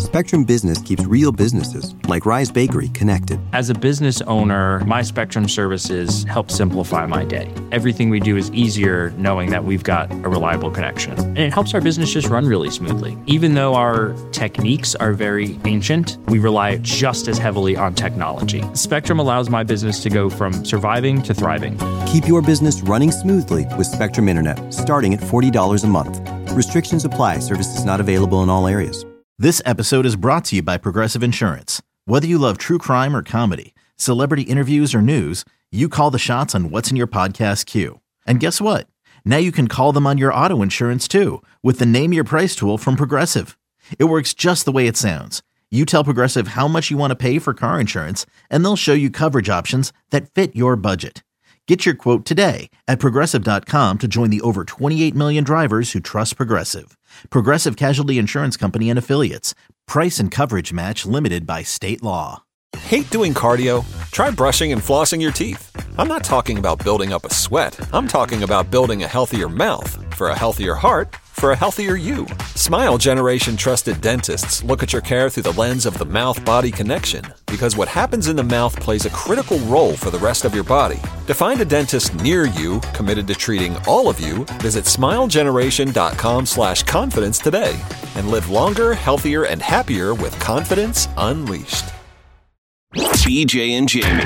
Spectrum Business keeps real businesses, like Rise Bakery, connected. As a business owner, my Spectrum services help simplify my day. Everything we do is easier knowing that we've got a reliable connection. And it helps our business just run really smoothly. Even though our techniques are very ancient, we rely just as heavily on technology. Spectrum allows my business to go from surviving to thriving. Keep your business running smoothly with Spectrum Internet, starting at $40 a month. Restrictions apply. Services not available in all areas. This episode is brought to you by Progressive Insurance. Whether you love true crime or comedy, celebrity interviews or news, you call the shots on what's in your podcast queue. And guess what? Now you can call them on your auto insurance too with the Name Your Price tool from Progressive. It works just the way it sounds. You tell Progressive how much you want to pay for car insurance, and they'll show you coverage options that fit your budget. Get your quote today at Progressive.com to join the over 28 million drivers who trust Progressive. Progressive Casualty Insurance Company and Affiliates. Price and coverage match limited by state law. Hate doing cardio? Try brushing and flossing your teeth. I'm not talking about building up a sweat. I'm talking about building a healthier mouth for a healthier heart for a healthier you. Smile Generation trusted dentists look at your care through the lens of the mouth-body connection, because what happens in the mouth plays a critical role for the rest of your body. To find a dentist near you committed to treating all of you, visit smilegeneration.com/confidence today and live longer, healthier, and happier with confidence unleashed. BJ and Jamie.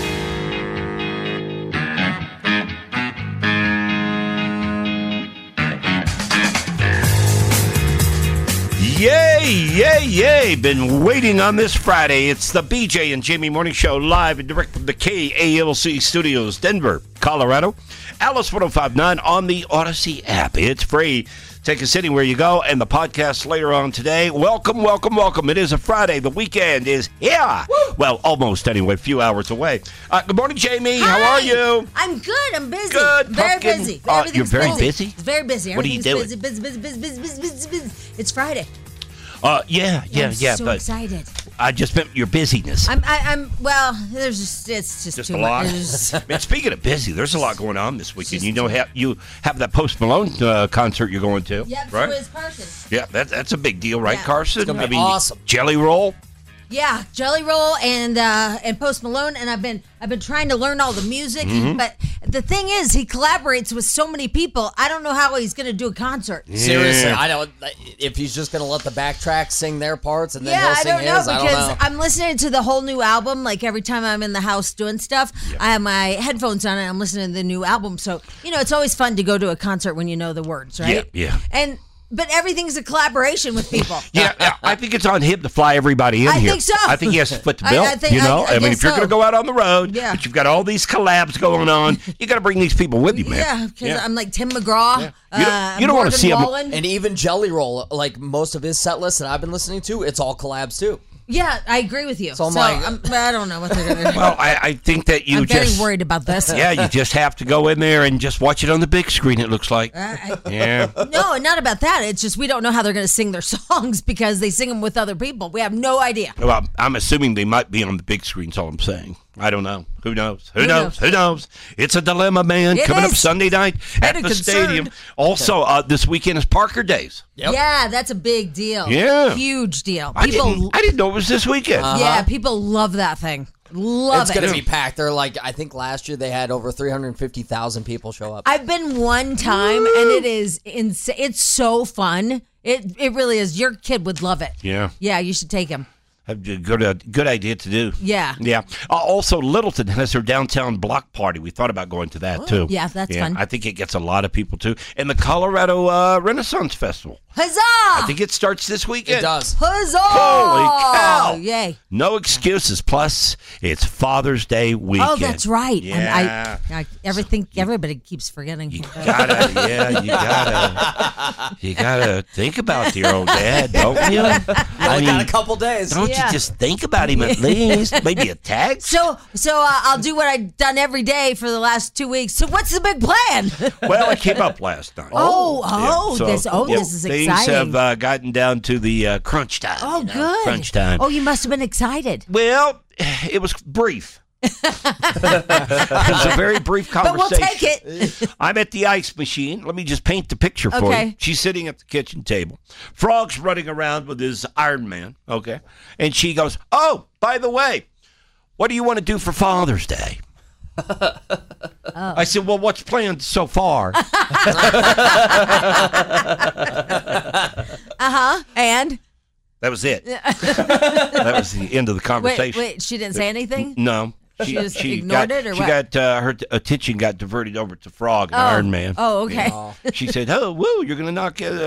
Yay, yay, yay. Been waiting on this Friday. It's the BJ and Jamie Morning Show, live and direct from the KALC Studios, Denver, Colorado. Alice 1059 on the Odyssey app. It's free. Take us anywhere you go, and the podcast later on today. Welcome, welcome, welcome. It is a Friday. The weekend is here. Woo! Well, almost anyway, a few hours away. Good morning, Jamie. Hi. How are you? I'm good. I'm busy. Good. Very busy. You're very busy? It's very busy. What are you doing? Busy. It's Friday. Yeah. I'm so excited. I just meant your busyness. Well, it's just too a lot. much. Man, speaking of busy, there's a lot going on this weekend. You have that Post Malone concert you're going to. Yep, right? so is Carson. Yeah, that's a big deal, right, Yeah. Carson? It's gonna be awesome. Jelly Roll. Yeah, Jelly Roll and Post Malone, and I've been trying to learn all the music, but the thing is, he collaborates with so many people. I don't know how he's going to do a concert. Yeah. Seriously, I don't. If he's just going to let the backtracks sing their parts and then he'll sing his, because I don't know. I'm listening to the whole new album. Like every time I'm in the house doing stuff, I have my headphones on and I'm listening to the new album. So it's always fun to go to a concert when you know the words, right? Yeah. But everything's a collaboration with people. Yeah, I think it's on him to fly everybody in here. I think so. I think he has to foot the bill. I I mean, if you're going to go out on the road, Yeah. but you've got all these collabs going on, you got to bring these people with you, man. Yeah, because I'm like Tim McGraw. You don't want to see him. And even Jelly Roll, like most of his set lists that I've been listening to, it's all collabs too. Yeah, I agree with you. So I don't know what they're going to do. Well, I think that I'm getting worried about this. Yeah, you just have to go in there and just watch it on the big screen, it looks like. Yeah. No, not about that. It's just we don't know how they're going to sing their songs because they sing them with other people. We have no idea. Well, I'm assuming they might be on the big screen, is all I'm saying. I don't know. Who knows? Who knows? It's a dilemma, man. Coming up Sunday night at the stadium. Also, this weekend is Parker Days. Yep. Yeah, that's a big deal. Yeah. Huge deal. I didn't know it was this weekend. Yeah, people love that thing. It's going to be packed. They're like, I think last year they had over 350,000 people show up. I've been one time, and it is insane. It's so fun. It really is. Your kid would love it. Yeah. Yeah, you should take him. A good idea to do. Yeah. Yeah. Also, Littleton has their downtown block party. We thought about going to that, too. Yeah, that's fun. I think it gets a lot of people, too. And the Colorado Renaissance Festival. Huzzah! I think it starts this weekend. It does. Huzzah! Holy cow! Yay. No excuses. Plus, it's Father's Day weekend. Oh, that's right. Yeah. And everybody kees forgetting. You gotta think about your old dad, don't you? Only got a couple days. Don't you just think about him at least? Maybe a text? So I'll do what I've done every day for the last 2 weeks. So what's the big plan? Well, it came up last night. This is exciting. Things have gotten down to the crunch time. Oh, good. Crunch time. Oh, you must have been excited. Well, it was brief. It's a very brief conversation. But we'll take it. I'm at the ice machine. Let me just paint the picture for Okay. you. She's sitting at the kitchen table. Frog's running around with his Iron Man, okay? And she goes, oh, by the way, what do you want to do for Father's Day? I said, well, what's planned so far? And? That was it. That was the end of the conversation. Wait, she didn't say anything? No. She just ignored it, or she what? got her attention got diverted over to Frog and Iron Man. Oh, okay. She said, "Oh, woo, you're gonna knock it."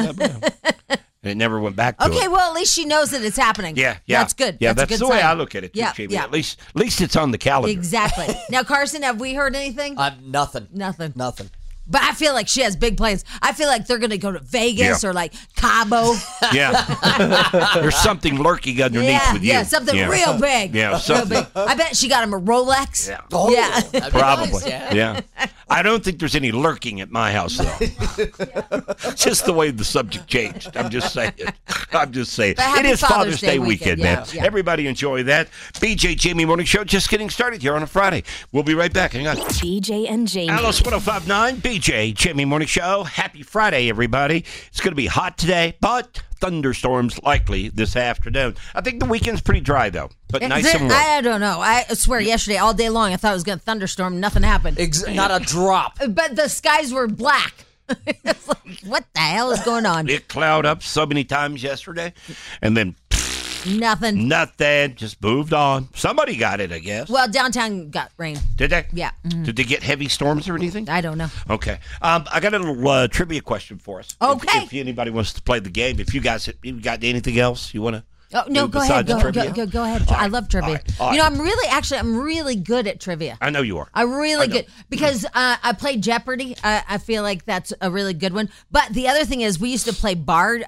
And it never went back to Okay, it. well, at least she knows that it's happening. Yeah. That's good. Yeah, that's a that's good the way sign. I look at it, too, Yeah, Jamie. yeah. At least it's on the calendar. Exactly. Now, Carson, have we heard anything? Nothing. Nothing. Nothing. But I feel like she has big plans. I feel like they're going to go to Vegas Yeah. or like Cabo. Yeah. There's something lurking underneath with you. Yeah, something real big. Yeah, Real something. big. I bet she got him a Rolex. Yeah. Oh, Yeah. that'd be Probably. nice, Yeah. I don't think there's any lurking at my house, though. Just the way the subject changed. I'm just saying. But It happy is Father's Day weekend, weekend, man. yeah. Everybody enjoy that. BJ Jamie Morning Show just getting started here on a Friday. We'll be right back. Hang on. BJ and Jamie. Alice 105.9, BJ Jamie Morning Show. Happy Friday, everybody. It's going to be hot today, but thunderstorms likely this afternoon. I think the weekend's pretty dry, though, but nice and warm. I don't know. I swear, yesterday, all day long, I thought it was going to thunderstorm. Nothing happened. Not a drop. But the skies were black. It's like, what the hell is going on? It clouded up so many times yesterday, and then Nothing. nothing, just moved on. Somebody got it, I guess. Well, downtown got rain. Did they? Yeah. Mhm. Did they get heavy storms or anything? I don't know. Okay. I got a little trivia question for us. Okay. If anybody wants to play the game, if you guys got anything else you want to? Oh, no, go ahead. Go ahead. All I right, love trivia. all right. You know, I'm really good at trivia. I know you are. I'm really I know. good because I played Jeopardy. I feel like that's a really good one. But the other thing is, we used to play Bard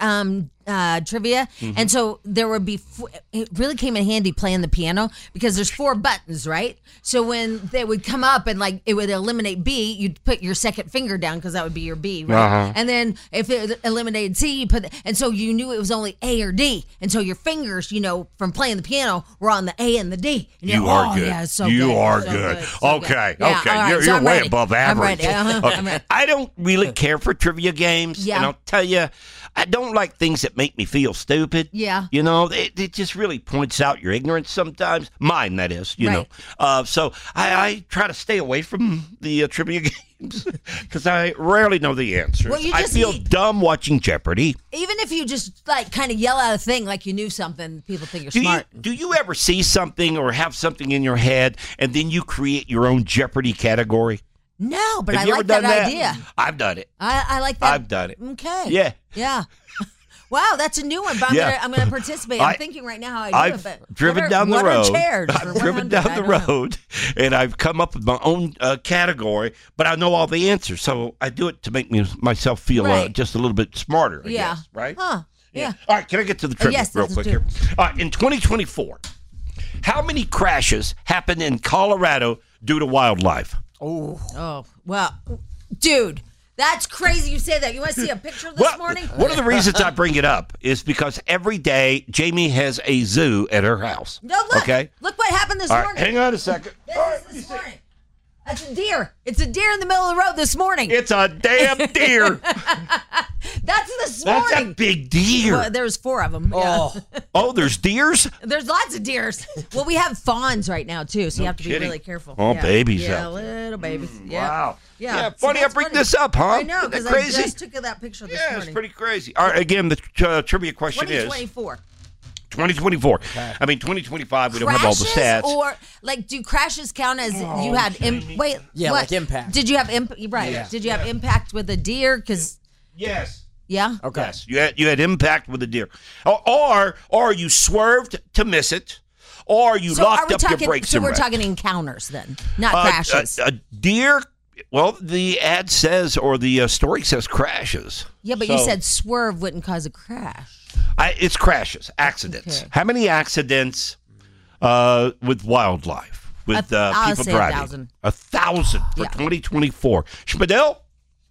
trivia, and so there would be. It really came in handy playing the piano because there's 4 buttons, right? So when they would come up and like it would eliminate B, you'd put your second finger down because that would be your B, right? And then if it eliminated C, you put, and so you knew it was only A or D, and so your fingers, from playing the piano, were on the A and the D. And You are good. Yeah, it's so you good. are So good. so Okay. good. Yeah, Okay. all right, You're so I'm way ready. above I'm average. ready. Okay. I'm ready. I don't really care for trivia games. Yeah. And I'll tell you, I don't like things that make me feel stupid. Yeah. It just really points out your ignorance sometimes. Mine, that is, Right. So I try to stay away from the trivia games because I rarely know the answers. Well, you I just feel need- dumb watching Jeopardy. Even if you just like kind of yell out a thing like you knew something, people think you're smart. Do you ever see something or have something in your head and then you create your own Jeopardy category? No, but Have I you ever like that done that? idea. I've done it. I like that. I've done it. Okay. Yeah. Yeah. Wow, that's a new one. But Yeah. I'm gonna participate. I'm thinking right now how I do I've it. But driven what are- down the what road. Are chairs I've for driven 100? down I the don't know. road, and I've come up with my own category, but I know all the answers, so I do it to make myself feel Right. just a little bit smarter. I Yeah. guess, right? Huh. Yeah. All right, can I get to the trivia yes, real let's quick do here? it. All right, in 2024, how many crashes happened in Colorado due to wildlife? Oh well, dude, that's crazy. You say that. You want to see a picture this morning? One of the reasons I bring it up is because every day Jamie has a zoo at her house. No, look. Okay. Look what happened this All right, morning. hang on a second. This morning. That's a deer. It's a deer in the middle of the road this morning. It's a damn deer. That's this That's a morning. big deer. Well, there's 4 of them. Oh, Oh, there's deers? There's lots of deers. Well, we have fawns right now too, so you have to be kidding. really careful. Oh, yeah. babies Yeah, out little babies. Yeah. Wow. Yeah. Yeah, So funny I that's bring funny. this up, huh? I know, Isn't that because I crazy? just took that picture this Yeah, morning. it's pretty crazy. All right, again, the trivia question is 2024. 2024. I mean, 2025, we don't have all the Crashes stats. or like do crashes count as you had wait Yeah, what? like impact. Did you have right? Yeah. Did you have impact with a deer? Because Yes. yeah. okay. Yes. You had impact with the deer. Or you swerved to miss it, or you So are locked we up talking? your brakes So and we're wrecked. talking encounters then, not crashes. A deer, well, the ad says, or the story says crashes. yeah, but you So- said swerve wouldn't cause a crash. It's crashes, accidents. Okay. How many accidents with wildlife, with I'll people say driving? 1,000. 1,000 for Yeah. 2024. Schmidl?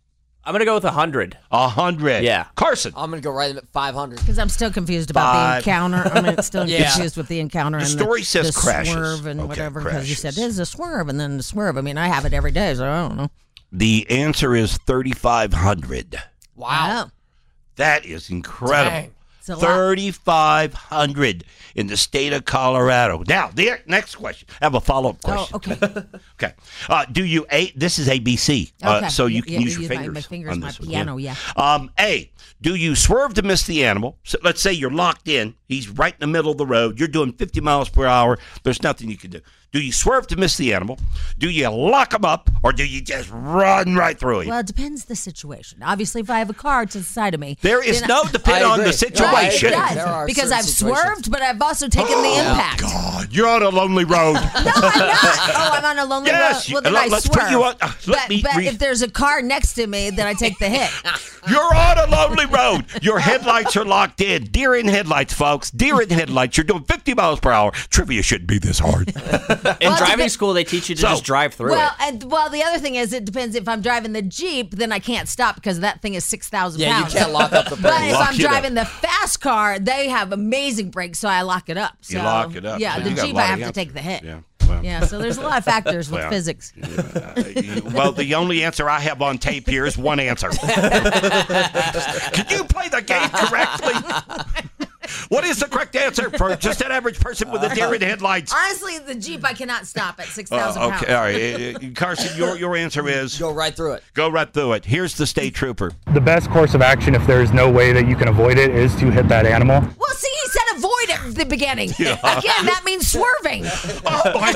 I'm going to go with 100. 100. Yeah. Carson. I'm going to go right at 500. Because I'm still confused about the encounter. I'm still confused with the encounter. The and story says the crashes. Swerve and whatever. Because you said crashes. there's a swerve and then the swerve. I mean, I have it every day, so I don't know. The answer is 3,500. Wow. That is incredible. Dang. It's a lot. 3,500 in the state of Colorado. Now, the next question. I have a follow-up question. Oh, okay. Okay. This is ABC, Okay. so you can use your my fingers. fingers, on my this one. piano, yeah. A, do you swerve to miss the animal? So let's say you're locked in. He's right in the middle of the road. You're doing 50 miles per hour. There's nothing you can do. Do you swerve to miss the animal? Do you lock him up? Or do you just run right through him? Well, it depends the situation. Obviously, if I have a car to the side of me. There is then no depend on the agree. situation. It There are does, because certain I've situations. swerved, but I've also taken the impact. God, you're on a lonely road. No, I'm not. Oh, I'm on a lonely Yes, road. Well, then I let's swerve. put you on. But if there's a car next to me, then I take the hit. You're on a lonely road. Your headlights are locked in. Deer in headlights, folks. Deer in headlights. You're doing 50 miles per hour. Trivia shouldn't be this hard. In driving school, they teach you to just drive through it. Well, the other thing is, it depends. If I'm driving the Jeep, then I can't stop because that thing is 6,000 Yeah, pounds. you can't lock up the But brakes. if Lock I'm it up. driving the fast car, they have amazing brakes, so I lock it up. So, You lock it up. Yeah, So the you got a Jeep, lot I of have to amps. take the hit. Yeah. Yeah, so there's a lot of factors with Well, physics. Well, the only answer I have on tape here is one answer. Can you play the game correctly? What is the correct answer for just an average person with a deer in headlights? Honestly, the Jeep, I cannot stop at 6,000 pounds. Okay, all right. Carson, your answer is? Go right through it. Go right through it. Here's the state trooper. The best course of action, if there is no way that you can avoid it, is to hit that animal. Well, see, he said avoid at the beginning. Again, that means swerving. Oh, my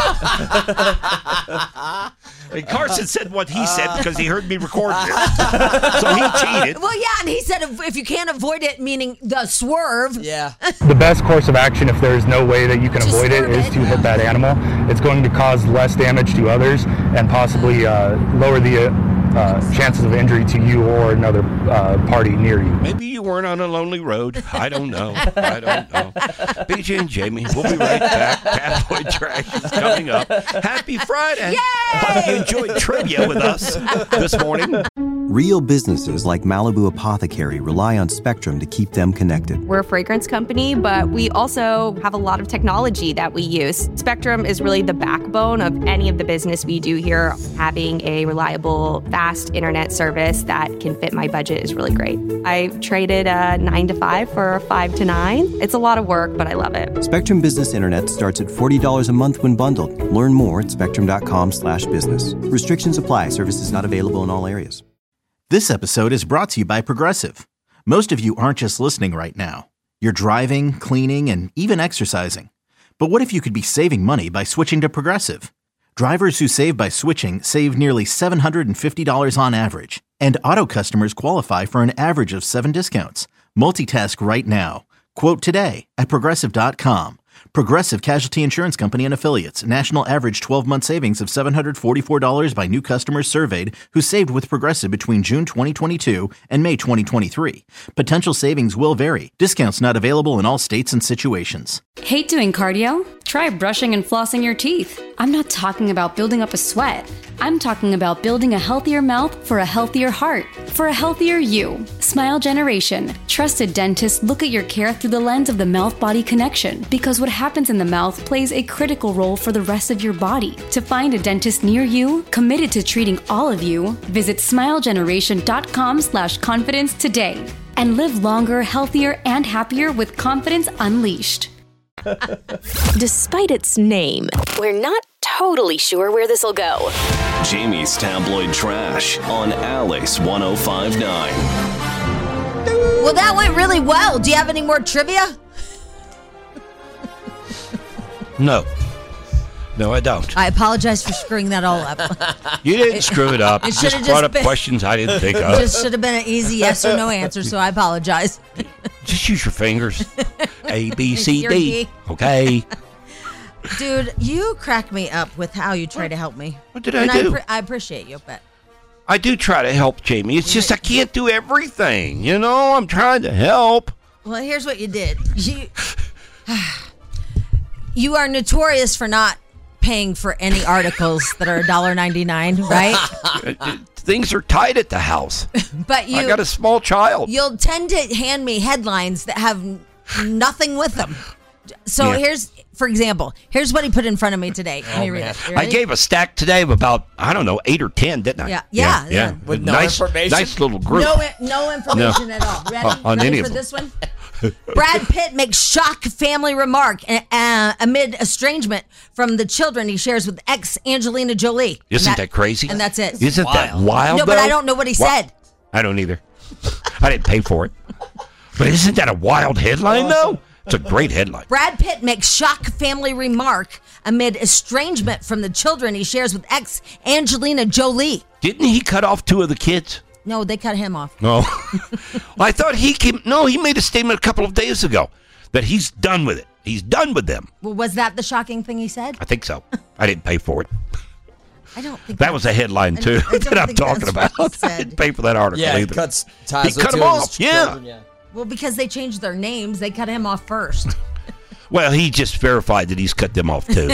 God. And Carson said what he said because he heard me record this. So he cheated. Well, yeah, and he said if you can't avoid it, meaning the swerve. Yeah. The best course of action, if there is no way that you can avoid it, is to hit that animal. It's going to cause less damage to others and possibly lower the chances of injury to you or another party near you. Maybe you weren't on a lonely road. I don't know. BJ and Jamie, we'll be right back. Tabloid Trash is coming up. Happy Friday. Yay! Hope you enjoyed trivia with us this morning. Real businesses like Malibu Apothecary rely on Spectrum to keep them connected. We're a fragrance company, but we also have a lot of technology that we use. Spectrum is really the backbone of any of the business we do here. Having a reliable, fast internet service that can fit my budget is really great. I traded a 9 to 5 for a 5 to 9. It's a lot of work, but I love it. Spectrum Business Internet starts at $40 a month when bundled. Learn more at spectrum.com/business. Restrictions apply. Services not available in all areas. This episode is brought to you by Progressive. Most of you aren't just listening right now. You're driving, cleaning, and even exercising. But what if you could be saving money by switching to Progressive? Drivers who save by switching save nearly $750 on average. And auto customers qualify for an average of 7 discounts. Multitask right now. Quote today at Progressive.com. Progressive Casualty Insurance Company and Affiliates. National average 12-month savings of $744 by new customers surveyed who saved with Progressive between June 2022 and May 2023. Potential savings will vary. Discounts not available in all states and situations. Hate doing cardio? Try brushing and flossing your teeth. I'm not talking about building up a sweat. I'm talking about building a healthier mouth for a healthier heart, for a healthier you. Smile Generation. Trusted dentists look at your care through the lens of the mouth-body connection, because what happens in the mouth plays a critical role for the rest of your body. To find a dentist near you, committed to treating all of you, visit smilegeneration.com/confidence today and live longer, healthier, and happier with confidence unleashed. Despite its name, we're not totally sure where this will go. Jamie's Tabloid Trash on Alice 105.9. Well, that went really well. Do you have any more trivia? No, I don't. I apologize for screwing that all up. You didn't screw it up. It You should've just just brought up been- questions I didn't think It of. just should have been an easy yes or no answer, so I apologize. Just use your fingers. A, B, C, Your D. D. Okay. Dude, you crack me up with how you try to help me. What did I do? I appreciate you, but I do try to help, Jamie. It's just I can't do everything. You know, I'm trying to help. well, here's what you did. You are notorious for not paying for any articles that are $1.99, right? things are tight at the house. But I got a small child. You'll tend to hand me headlines that have nothing with them. So here's, for example, here's what he put in front of me today. Let me read it. I gave a stack today of about, 8 or 10, didn't I? Yeah. With no information. Nice little group. No information at all. Ready? On Ready any for of this one? Brad Pitt makes shock family remark amid estrangement from the children he shares with ex Angelina Jolie. Isn't that crazy? And that's it. Isn't that wild? No, but I don't know what he said. I don't either. I didn't pay for it. But isn't that a wild headline, though? It's a great headline. Brad Pitt makes shock family remark amid estrangement from the children he shares with ex Angelina Jolie. Didn't he cut off 2 of the kids? No, they cut him off. No. Well, I thought he made a statement a couple of days ago that he's done with it. He's done with them. Well, was that the shocking thing he said? I think so. I didn't pay for it. I don't think that was a headline, too, that I'm talking about. I didn't pay for that article either. He cuts ties he cut him off, children, Well, because they changed their names, they cut him off first. Well, he just verified that he's cut them off, too.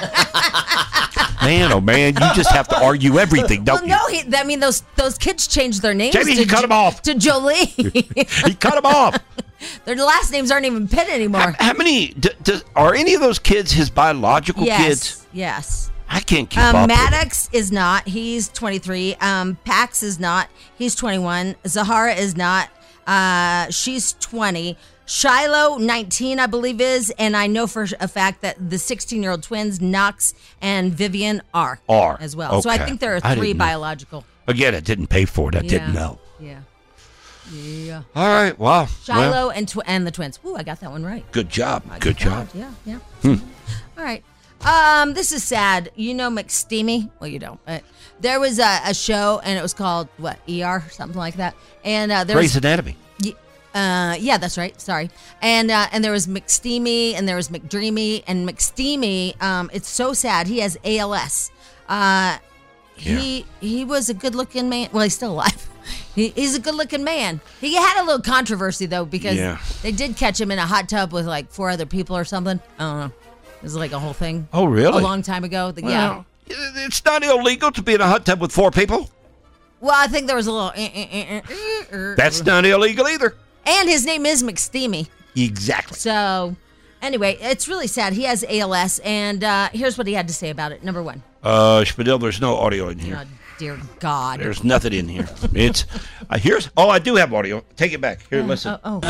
Man, oh man, you just have to argue everything, don't you? No, those kids changed their names. Jamie, he cut them off. To Jolie. He cut them off. Their last names aren't even Pitt anymore. How many, are any of those kids his biological kids? Yes. I can't keep up. Maddox is not. He's 23. Pax is not. He's 21. Zahara is not. She's 20. Shiloh, 19, I believe is. And I know for a fact that the 16-year-old twins, Knox and Vivian, are as well. Okay. So I think there are 3 biological. Again, I didn't pay for it. I didn't know. Yeah. All right. Wow. Shiloh and the twins. Ooh, I got that one right. Good job. Good job. Yeah. All right. This is sad. You know McSteamy? Well, you don't. There was a show, and it was called, ER? Something like that. And there Grey's Anatomy. Yeah, that's right. Sorry. And there was McSteamy, and there was McDreamy, and McSteamy, it's so sad. He has ALS. He was a good-looking man. Well, he's still alive. He's a good-looking man. He had a little controversy, though, because they did catch him in a hot tub with, 4 other people or something. I don't know. It was like a whole thing. Oh, really? A long time ago. Well, it's not illegal to be in a hot tub with 4 people. Well, I think there was a little... That's not illegal either. And his name is McSteamy. Exactly. So, anyway, it's really sad. He has ALS, and here's what he had to say about it. Number 1. Spadil, there's no audio in here. Oh, dear God. There's nothing in here. It's I do have audio. Take it back. Here, listen. Oh.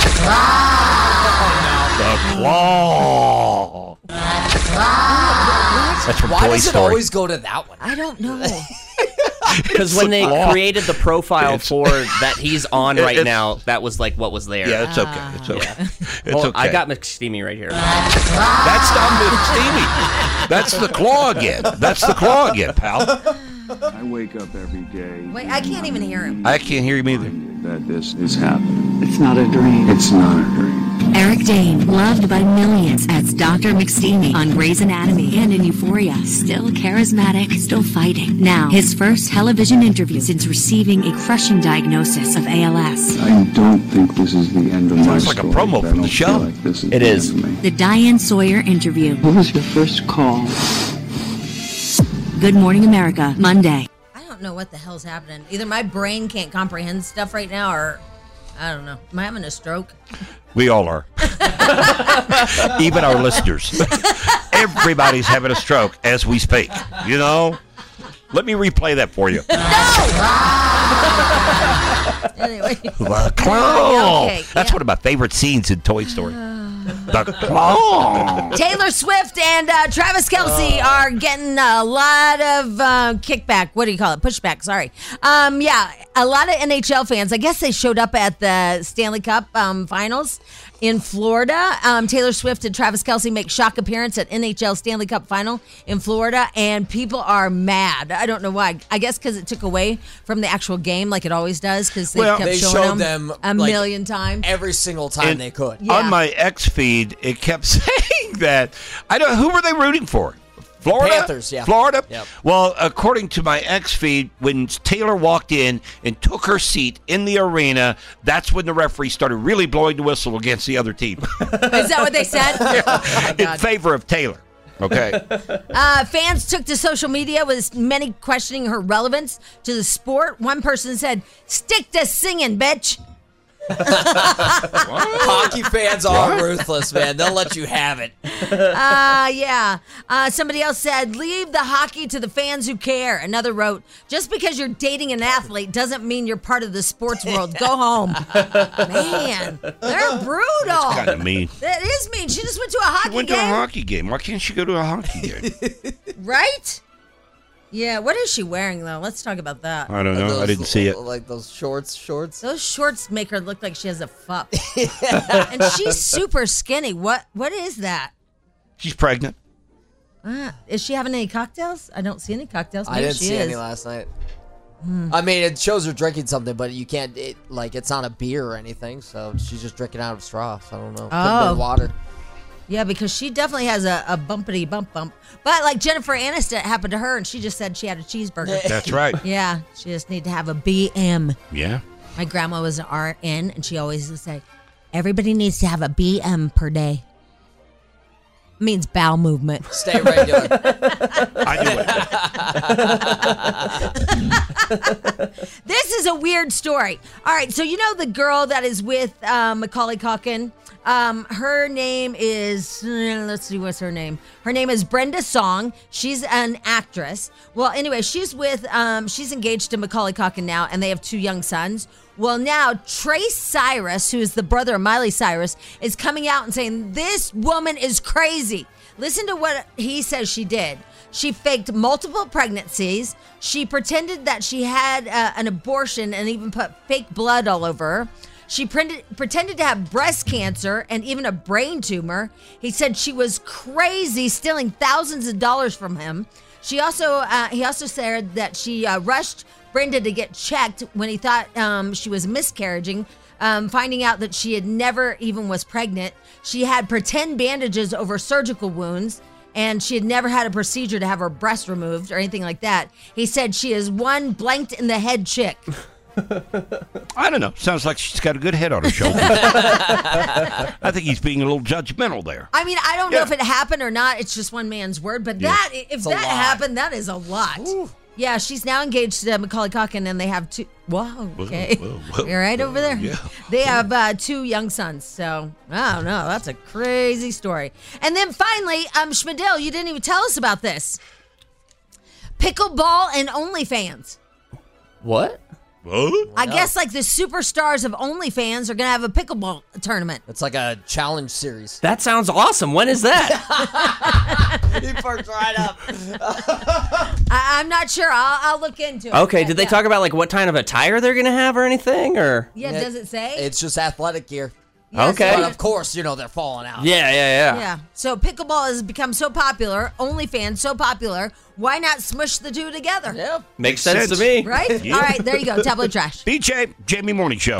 The claw. That's from Why Toy does it Story. always go to that one? I don't know. Because when they created the profile for that he's on right now, that was what was there. Yeah, it's okay. It's okay. It's okay. I got McSteamy right here. That's not McSteamy. That's the claw again. That's the claw again, pal. I wake up every day. Wait, I can't even hear him. I can't hear him either. That this is happening. It's not a dream. It's not a dream. Eric Dane, loved by millions as Dr. McSteamy on Grey's Anatomy and in Euphoria. Still charismatic, still fighting. Now, his first television interview since receiving a crushing diagnosis of ALS. I don't think this is the end of my story. Sounds like a promo from the show. It is. The Diane Sawyer interview. What was your first call? Good Morning America, Monday. I don't know what the hell's happening. Either my brain can't comprehend stuff right now, or I don't know. Am I having a stroke? We all are. Even our listeners. Everybody's having a stroke as we speak. You know? Let me replay that for you. Anyway. The claw. Okay, That's one of my favorite scenes in Toy Story. The claw. Taylor Swift and Travis Kelce are getting a lot of kickback. What do you call it? Pushback, sorry. A lot of NHL fans, I guess they showed up at the Stanley Cup finals in Florida. Taylor Swift and Travis Kelce make shock appearance at NHL Stanley Cup final in Florida, and people are mad. I don't know why. I guess because it took away from the actual game like it always does, because they kept showing them a million times. Every single time they could. Yeah. On my X feed, it kept saying that. Who were they rooting for? Florida? Panthers, yeah. Florida? Yep. Well, according to my X feed, when Taylor walked in and took her seat in the arena, that's when the referee started really blowing the whistle against the other team. Is that what they said? Oh, in favor of Taylor. Okay. Fans took to social media with many questioning her relevance to the sport. One person said, "Stick to singing, bitch." Hockey fans are ruthless, man. They'll let you have it. Yeah. Somebody else said, "Leave the hockey to the fans who care." Another wrote, "Just because you're dating an athlete doesn't mean you're part of the sports world. Go home." Man, they're brutal. That's kind of mean. That is mean. She just went to a hockey game. She went to a hockey game. Why can't she go to a hockey game? Right? Yeah, what is she wearing, though? Let's talk about that. I don't know. I didn't see it. Like those shorts. Those shorts make her look like she has a fup. And she's super skinny. What is that? She's pregnant. Is she having any cocktails? I don't see any cocktails. I didn't see any last night. I mean, it shows her drinking something, but you can't, it's not a beer or anything, so she's just drinking out of a straw, so I don't know. Could have been water. Yeah, because she definitely has a bumpity bump. But like Jennifer Aniston, it happened to her, and she just said she had a cheeseburger. That's right. Yeah, she just need to have a BM. Yeah. My grandma was an RN, and she always would say, everybody needs to have a BM per day. Means bowel movement. Stay regular. I do it. This is a weird story. All right, so you know the girl that is with Macaulay Culkin? Her name is, let's see, what's her name? Her name is Brenda Song. She's an actress. Well, anyway, she's engaged to Macaulay Culkin now, and they have 2 young sons. Well, now Trace Cyrus, who is the brother of Miley Cyrus, is coming out and saying, this woman is crazy. Listen to what he says she did. She faked multiple pregnancies. She pretended that she had an abortion and even put fake blood all over her. She pretended to have breast cancer and even a brain tumor. He said she was crazy, stealing thousands of dollars from him. He also said that she rushed Brenda to get checked when he thought she was miscarrying, finding out that she had never even was pregnant. She had pretend bandages over surgical wounds, and she had never had a procedure to have her breast removed or anything like that. He said she is one blanked in the head chick. I don't know. Sounds like she's got a good head on her shoulders. I think he's being a little judgmental there. I mean, I don't know if it happened or not. It's just one man's word. But if that happened, that is a lot. Ooh. Yeah, she's now engaged to Macaulay Culkin, and they have 2. Wow, okay. Whoa. You're right over there? Yeah. They have 2 young sons. So, I don't know. That's a crazy story. And then finally, Schmidl, you didn't even tell us about this. Pickleball and OnlyFans. What? I guess like the superstars of OnlyFans are going to have a pickleball tournament. It's like a challenge series. That sounds awesome. When is that? He perked right up. I'm not sure. I'll look into it. Okay, did they talk about like what kind of attire they're going to have or anything? Or Yeah, does it say? It's just athletic gear. Yes, okay. But of course, they're falling out. Yeah. So pickleball has become so popular, OnlyFans so popular, why not smush the 2 together? Yeah. Makes sense to me. Right? Yeah. All right, there you go. Tabloid Trash. BJ, Jamie Morning Show.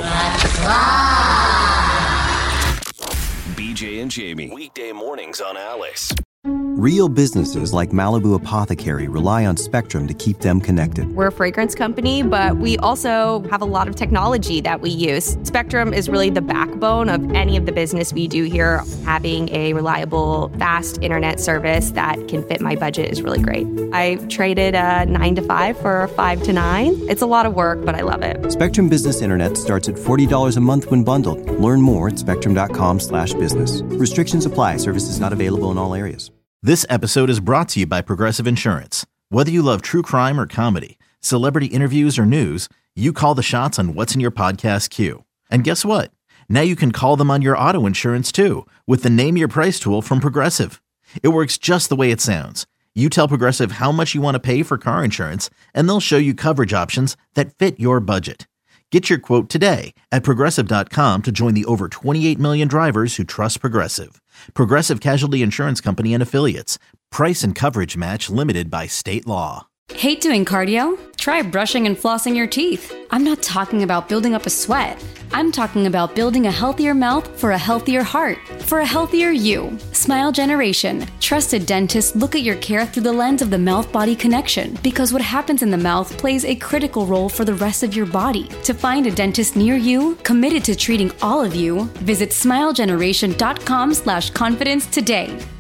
BJ and Jamie. Weekday mornings on Alice. Real businesses like Malibu Apothecary rely on Spectrum to keep them connected. We're a fragrance company, but we also have a lot of technology that we use. Spectrum is really the backbone of any of the business we do here. Having a reliable, fast internet service that can fit my budget is really great. I traded a 9 to 5 for a 5 to 9. It's a lot of work, but I love it. Spectrum Business Internet starts at $40 a month when bundled. Learn more at spectrum.com/business. Restrictions apply. Services not available in all areas. This episode is brought to you by Progressive Insurance. Whether you love true crime or comedy, celebrity interviews or news, you call the shots on what's in your podcast queue. And guess what? Now you can call them on your auto insurance too with the Name Your Price tool from Progressive. It works just the way it sounds. You tell Progressive how much you want to pay for car insurance, and they'll show you coverage options that fit your budget. Get your quote today at Progressive.com to join the over 28 million drivers who trust Progressive. Progressive Casualty Insurance Company and Affiliates. Price and coverage match limited by state law. Hate doing cardio? Try brushing and flossing your teeth. I'm not talking about building up a sweat. I'm talking about building a healthier mouth for a healthier heart, for a healthier you. Smile Generation. Trusted dentists look at your care through the lens of the mouth-body connection, because what happens in the mouth plays a critical role for the rest of your body. To find a dentist near you, committed to treating all of you, visit smilegeneration.com/confidence today.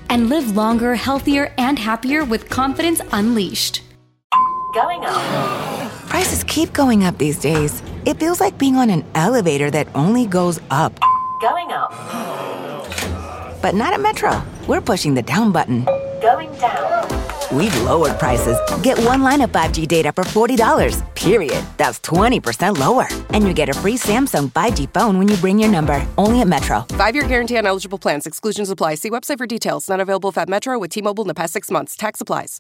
and live longer, healthier, and happier with confidence unleashed. Going up. Prices keep going up these days. It feels like being on an elevator that only goes up. Going up. But not at Metro. We're pushing the down button. Going down. We've lowered prices. Get one line of 5G data for $40, period. That's 20% lower. And you get a free Samsung 5G phone when you bring your number. Only at Metro. 5-year guarantee on eligible plans. Exclusions apply. See website for details. Not available at Metro with T-Mobile in the past 6 months. Tax applies.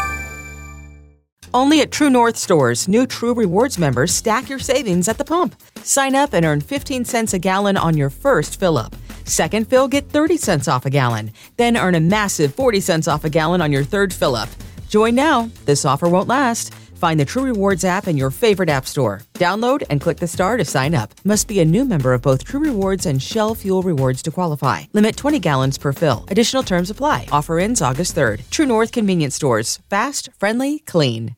Only at True North stores, new True Rewards members stack your savings at the pump. Sign up and earn 15 cents a gallon on your first fill-up. Second fill, get 30 cents off a gallon. Then earn a massive 40 cents off a gallon on your third fill-up. Join now. This offer won't last. Find the True Rewards app in your favorite app store. Download and click the star to sign up. Must be a new member of both True Rewards and Shell Fuel Rewards to qualify. Limit 20 gallons per fill. Additional terms apply. Offer ends August 3rd. True North Convenience Stores. Fast, friendly, clean.